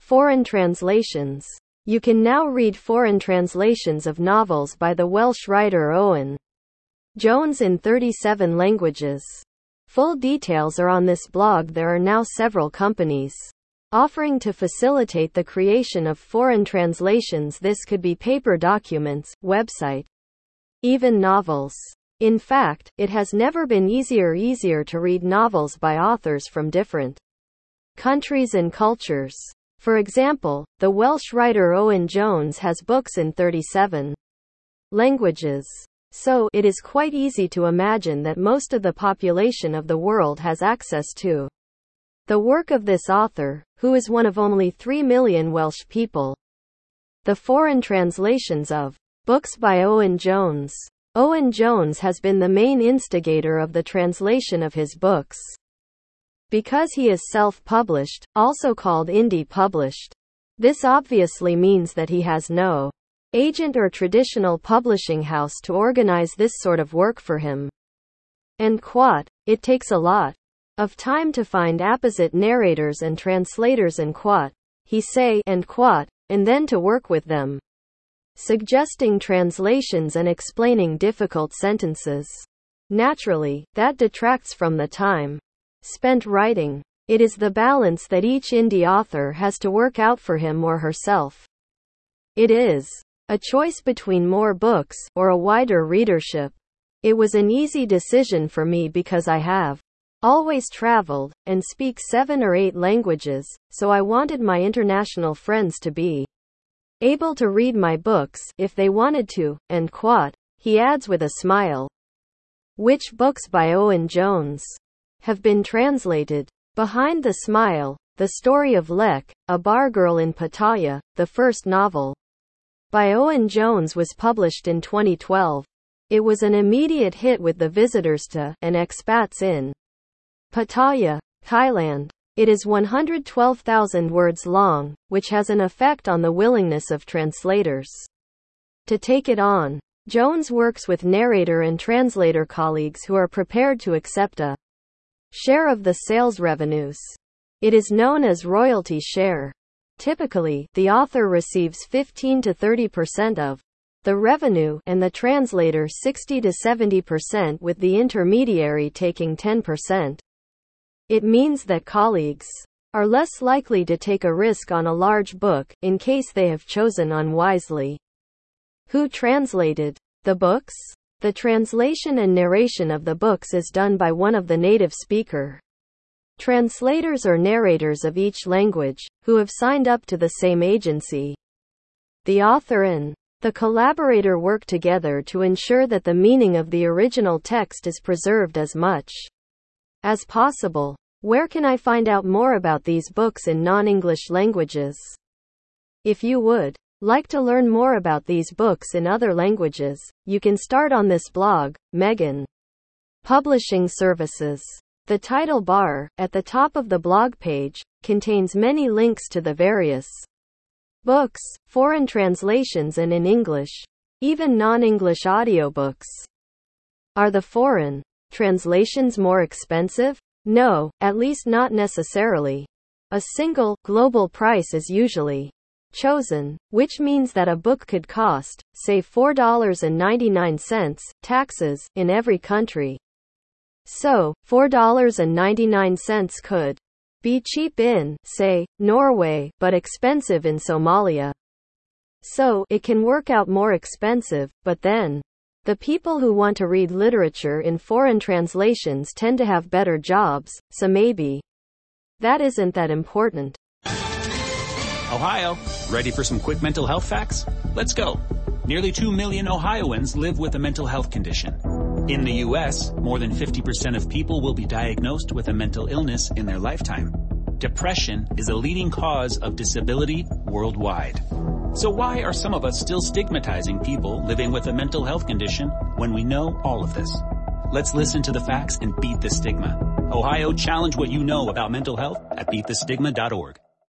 Foreign translations. You can now read foreign translations of novels by the Welsh writer Owen Jones in 37 languages. Full details are on this blog. There are now several companies offering to facilitate the creation of foreign translations. This could be paper documents, website, even novels. In fact, it has never been easier to read novels by authors from different countries and cultures. For example, the Welsh writer Owen Jones has books in 37 languages. So, it is quite easy to imagine that most of the population of the world has access to the work of this author, who is one of only 3 million Welsh people. The foreign translations of books by Owen Jones. Owen Jones has been the main instigator of the translation of his books. Because he is self-published, also called indie published. This obviously means that he has no agent or traditional publishing house to organize this sort of work for him. And it takes a lot of time to find apposite narrators and translators and he say and then to work with them, suggesting translations and explaining difficult sentences. Naturally, that detracts from the time spent writing. It is the balance that each indie author has to work out for him or herself. It is a choice between more books or a wider readership. It was an easy decision for me because I have always traveled and speak 7 or 8 languages, so I wanted my international friends to be able to read my books if they wanted to, and he adds with a smile. Which books by Owen Jones have been translated? Behind the Smile, The Story of Lek, a bar girl in Pattaya, the first novel by Owen Jones, was published in 2012. It was an immediate hit with the visitors to and expats in Pattaya, Thailand. It is 112,000 words long, which has an effect on the willingness of translators to take it on. Jones works with narrator and translator colleagues who are prepared to accept a share of the sales revenues. It is known as royalty share. Typically, the author receives 15 to 30% of the revenue, and the translator 60 to 70%, with the intermediary taking 10%. It means that colleagues are less likely to take a risk on a large book, in case they have chosen unwisely. Who translated the books? The translation and narration of the books is done by one of the native speaker translators or narrators of each language, who have signed up to the same agency. The author and the collaborator work together to ensure that the meaning of the original text is preserved as much as possible. Where can I find out more about these books in non-English languages? If you would like to learn more about these books in other languages, you can start on this blog, Megan Publishing Services. The title bar, at the top of the blog page, contains many links to the various books, foreign translations, and in English, even non-English audiobooks. Are the foreign translations more expensive? No, at least not necessarily. A single, global price is usually chosen, which means that a book could cost, say $4.99, taxes, in every country. So, $4.99 could be cheap in, say, Norway, but expensive in Somalia. So, it can work out more expensive, but then the people who want to read literature in foreign translations tend to have better jobs, so maybe that isn't that important. Ohio, ready for some quick mental health facts? Let's go. Nearly 2 million Ohioans live with a mental health condition. In the U.S., more than 50% of people will be diagnosed with a mental illness in their lifetime. Depression is a leading cause of disability worldwide. So why are some of us still stigmatizing people living with a mental health condition when we know all of this? Let's listen to the facts and beat the stigma. Ohio, challenge what you know about mental health at beatthestigma.org.